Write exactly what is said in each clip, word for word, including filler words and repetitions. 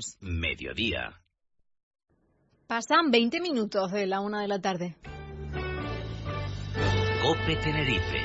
Mediodía. Pasan veinte minutos de la una de la tarde. COPE Tenerife.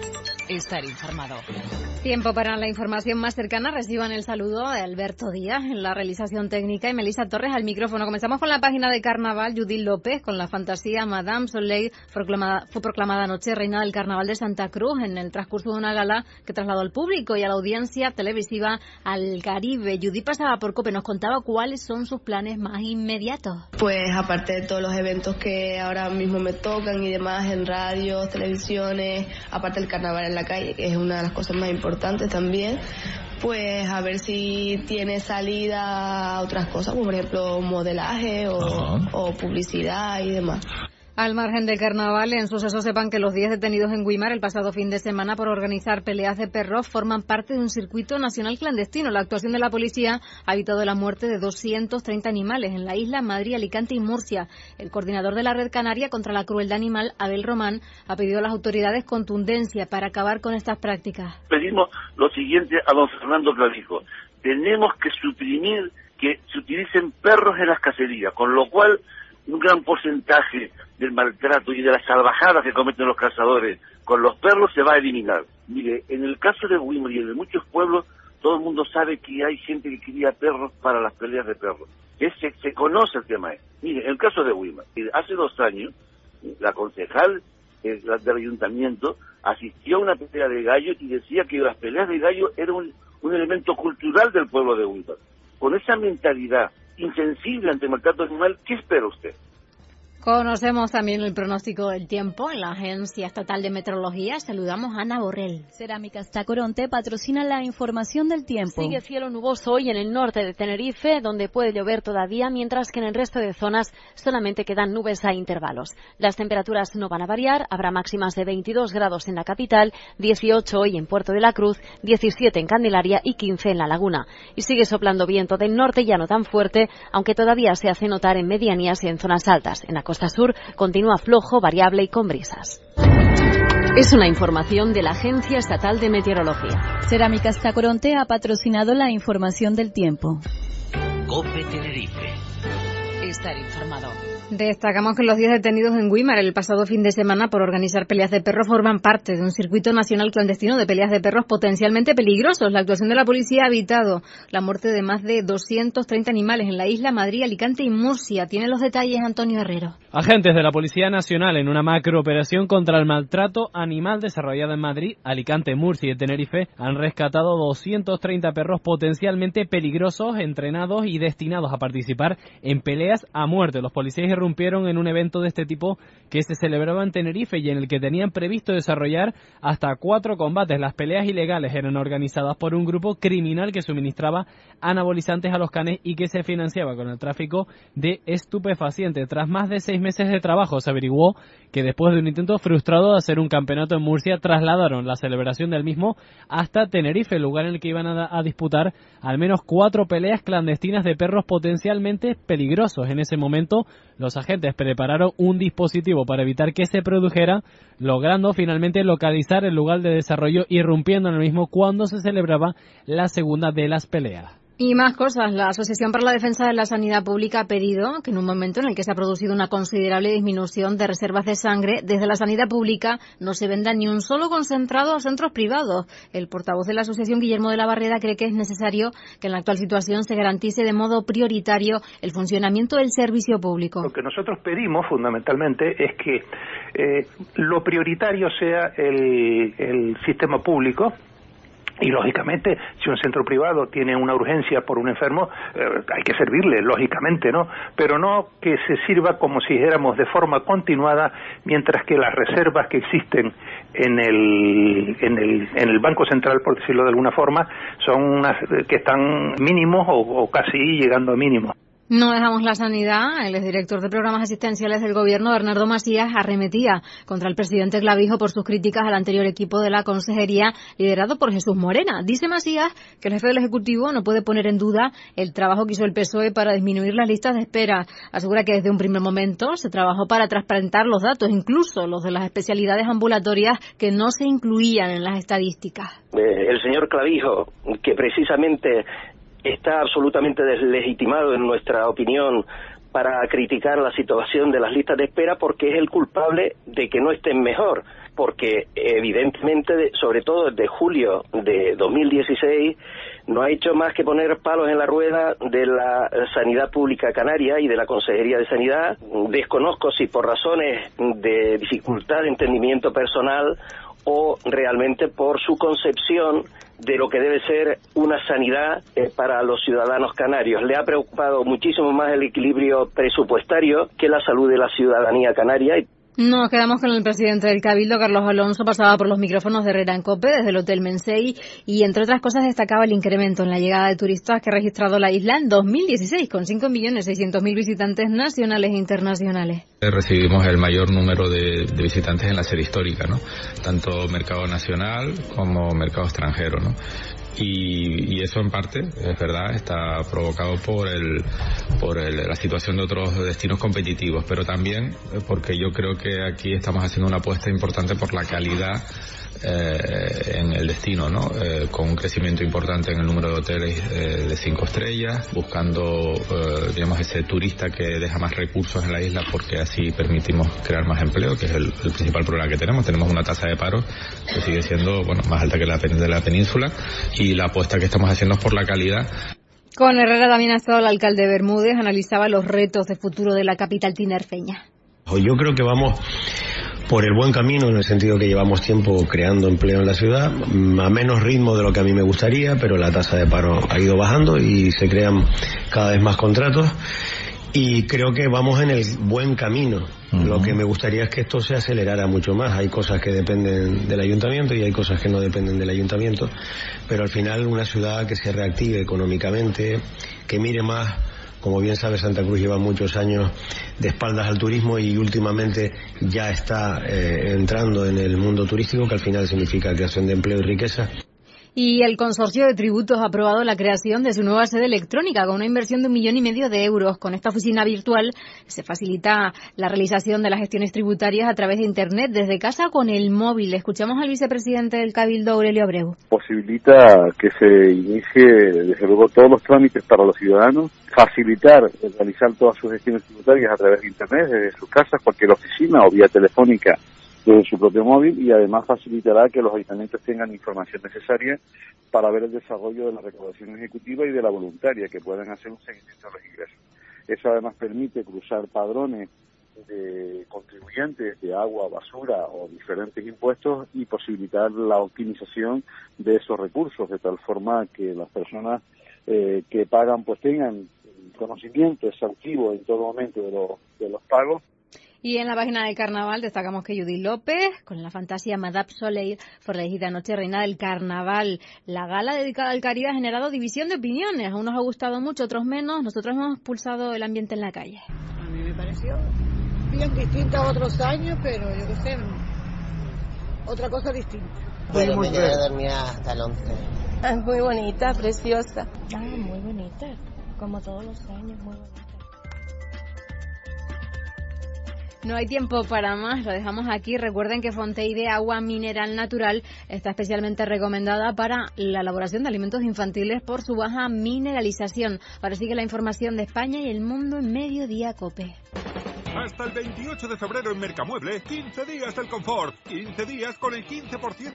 Estar informado. Tiempo para la información más cercana. Reciban el saludo de Alberto Díaz en la realización técnica y Melissa Torres al micrófono. Comenzamos con la página de carnaval. Judith López con la fantasía Madame Soleil fue proclamada, fue proclamada anoche reina del carnaval de Santa Cruz en el transcurso de una gala que trasladó al público y a la audiencia televisiva al Caribe. Judith pasaba por COPE, nos contaba cuáles son sus planes más inmediatos. Pues aparte de todos los eventos que ahora mismo me tocan y demás en radios, televisiones, aparte del carnaval en la calle, que es una de las cosas más importantes también, pues a ver si tiene salida a otras cosas, como por ejemplo modelaje o, o publicidad y demás. Al margen del carnaval, en suceso sepan que los diez detenidos en Güímar el pasado fin de semana por organizar peleas de perros forman parte de un circuito nacional clandestino. La actuación de la policía ha evitado la muerte de doscientos treinta animales en la isla, Madrid, Alicante y Murcia. El coordinador de la Red Canaria contra la Crueldad Animal, Abel Román, ha pedido a las autoridades contundencia para acabar con estas prácticas. Pedimos lo siguiente a don Fernando Clavijo. Tenemos que suprimir que se utilicen perros en las cacerías, con lo cual un gran porcentaje del maltrato y de las salvajadas que cometen los cazadores con los perros se va a eliminar. Mire, en el caso de Güímar y en muchos pueblos, todo el mundo sabe que hay gente que cría perros para las peleas de perros. Es, se, se conoce el tema. Mire, en el caso de Güímar, hace dos años, la concejal eh, del ayuntamiento asistió a una pelea de gallo y decía que las peleas de gallo eran un, un elemento cultural del pueblo de Güímar. Con esa mentalidad insensible ante el maltrato animal, ¿qué espera usted? Conocemos también el pronóstico del tiempo en la Agencia Estatal de Meteorología. Saludamos a Ana Borrell. Cerámicas Tacoronte patrocina la información del tiempo. Sigue cielo nuboso hoy en el norte de Tenerife, donde puede llover todavía, mientras que en el resto de zonas solamente quedan nubes a intervalos. Las temperaturas no van a variar, habrá máximas de veintidós grados en la capital, dieciocho hoy en Puerto de la Cruz, diecisiete en Candelaria y quince en La Laguna. Y sigue soplando viento del norte, ya no tan fuerte, aunque todavía se hace notar en medianías y en zonas altas. En la costa sur continúa flojo, variable y con brisas. Es una información de la Agencia Estatal de Meteorología. Cerámicas Tacoronte ha patrocinado la información del tiempo. COPE Tenerife. Estar informado. Destacamos que los diez detenidos en Güímar el pasado fin de semana por organizar peleas de perros forman parte de un circuito nacional clandestino de peleas de perros potencialmente peligrosos. La actuación de la policía ha evitado la muerte de más de doscientos treinta animales en la isla, Madrid, Alicante y Murcia. Tiene los detalles Antonio Herrero. Agentes de la Policía Nacional en una macrooperación contra el maltrato animal desarrollada en Madrid, Alicante, Murcia y Tenerife han rescatado doscientos treinta perros potencialmente peligrosos, entrenados y destinados a participar en peleas a muerte. Los policías irrumpieron en un evento de este tipo que se celebraba en Tenerife y en el que tenían previsto desarrollar hasta cuatro combates. Las peleas ilegales eran organizadas por un grupo criminal que suministraba anabolizantes a los canes y que se financiaba con el tráfico de estupefacientes. Tras más de seis meses de trabajo se averiguó que después de un intento frustrado de hacer un campeonato en Murcia, trasladaron la celebración del mismo hasta Tenerife, lugar en el que iban a, a disputar al menos cuatro peleas clandestinas de perros potencialmente peligrosos. En ese momento, los agentes prepararon un dispositivo para evitar que se produjera, logrando finalmente localizar el lugar de desarrollo, irrumpiendo en el mismo cuando se celebraba la segunda de las peleas. Y más cosas. La Asociación para la Defensa de la Sanidad Pública ha pedido que en un momento en el que se ha producido una considerable disminución de reservas de sangre, desde la sanidad pública no se venda ni un solo concentrado a centros privados. El portavoz de la asociación, Guillermo de la Barrera, cree que es necesario que en la actual situación se garantice de modo prioritario el funcionamiento del servicio público. Lo que nosotros pedimos fundamentalmente es que eh, lo prioritario sea el, el sistema público. Y lógicamente, si un centro privado tiene una urgencia por un enfermo, eh, hay que servirle, lógicamente, ¿no? Pero no que se sirva como si dijéramos de forma continuada, mientras que las reservas que existen en el en el en el Banco Central, por decirlo de alguna forma, son unas que están mínimos o, o casi llegando a mínimos. No dejamos la sanidad. El exdirector de programas asistenciales del gobierno, Bernardo Masías, arremetía contra el presidente Clavijo por sus críticas al anterior equipo de la consejería liderado por Jesús Morena. Dice Masías que el jefe del Ejecutivo no puede poner en duda el trabajo que hizo el P S O E para disminuir las listas de espera. Asegura que desde un primer momento se trabajó para transparentar los datos, incluso los de las especialidades ambulatorias que no se incluían en las estadísticas. Eh, el señor Clavijo, que precisamente está absolutamente deslegitimado, en nuestra opinión, para criticar la situación de las listas de espera, porque es el culpable de que no estén mejor, porque evidentemente, sobre todo desde julio de dos mil dieciséis, no ha hecho más que poner palos en la rueda de la sanidad pública canaria y de la Consejería de Sanidad. Desconozco si por razones de dificultad de entendimiento personal o realmente por su concepción de lo que debe ser una sanidad eh, para los ciudadanos canarios. Le ha preocupado muchísimo más el equilibrio presupuestario que la salud de la ciudadanía canaria. Nos quedamos con el presidente del Cabildo, Carlos Alonso, pasaba por los micrófonos de Herrera en COPE desde el Hotel Mensei y, entre otras cosas, destacaba el incremento en la llegada de turistas que ha registrado la isla en dos mil dieciséis, con cinco millones seiscientos mil visitantes nacionales e internacionales. Recibimos el mayor número de, de visitantes en la serie histórica, ¿no? Tanto mercado nacional como mercado extranjero, ¿no? Y, y eso en parte, es verdad, está provocado por el por el, la situación de otros destinos competitivos, pero también porque yo creo que aquí estamos haciendo una apuesta importante por la calidad eh, en el destino, ¿no? Eh, con un crecimiento importante en el número de hoteles eh, de cinco estrellas, buscando, eh, digamos, ese turista que deja más recursos en la isla, porque así permitimos crear más empleo, que es el, el principal problema que tenemos. Tenemos una tasa de paro que sigue siendo, bueno, más alta que la de la península, y la apuesta que estamos haciendo es por la calidad. Con Herrera también ha estado el alcalde de Bermúdez, analizaba los retos de futuro de la capital tinerfeña. Yo creo que vamos por el buen camino, en el sentido que llevamos tiempo creando empleo en la ciudad, a menos ritmo de lo que a mí me gustaría, pero la tasa de paro ha ido bajando y se crean cada vez más contratos. Y creo que vamos en el buen camino. Uh-huh. Lo que me gustaría es que esto se acelerara mucho más. Hay cosas que dependen del ayuntamiento y hay cosas que no dependen del ayuntamiento, pero al final una ciudad que se reactive económicamente, que mire más, como bien sabe, Santa Cruz lleva muchos años de espaldas al turismo y últimamente ya está eh, entrando en el mundo turístico, que al final significa creación de empleo y riqueza. Y el Consorcio de Tributos ha aprobado la creación de su nueva sede electrónica con una inversión de un millón y medio de euros. Con esta oficina virtual se facilita la realización de las gestiones tributarias a través de Internet, desde casa con el móvil. Escuchamos al vicepresidente del Cabildo, Aurelio Abreu. Posibilita que se inicie, desde luego, todos los trámites para los ciudadanos, facilitar realizar todas sus gestiones tributarias a través de Internet, desde sus casas, cualquier oficina o vía telefónica, desde su propio móvil, y además facilitará que los ayuntamientos tengan información necesaria para ver el desarrollo de la recaudación ejecutiva y de la voluntaria, que puedan hacer un seguimiento de los ingresos. Eso además permite cruzar padrones de contribuyentes de agua, basura o diferentes impuestos y posibilitar la optimización de esos recursos, de tal forma que las personas eh, que pagan pues tengan conocimiento exhaustivo en todo momento de, lo, de los pagos. Y en la página del Carnaval destacamos que Judith López, con la fantasía Madame Soleil, fue elegida Noche Reina del Carnaval. La gala dedicada al Caribe ha generado división de opiniones. A unos ha gustado mucho, otros menos. Nosotros hemos pulsado el ambiente en la calle. A mí me pareció bien distinta a otros años, pero yo qué sé, otra cosa distinta. Bueno, me quedé dormida hasta el once. Es muy bonita, preciosa. Ah, muy bonita, como todos los años, muy bonita. No hay tiempo para más, lo dejamos aquí. Recuerden que Fonteide Agua Mineral Natural está especialmente recomendada para la elaboración de alimentos infantiles por su baja mineralización. Ahora sigue la información de España y el mundo en Mediodía COPE. Hasta el veintiocho de febrero en Mercamueble, quince días del confort, quince días con el quince por ciento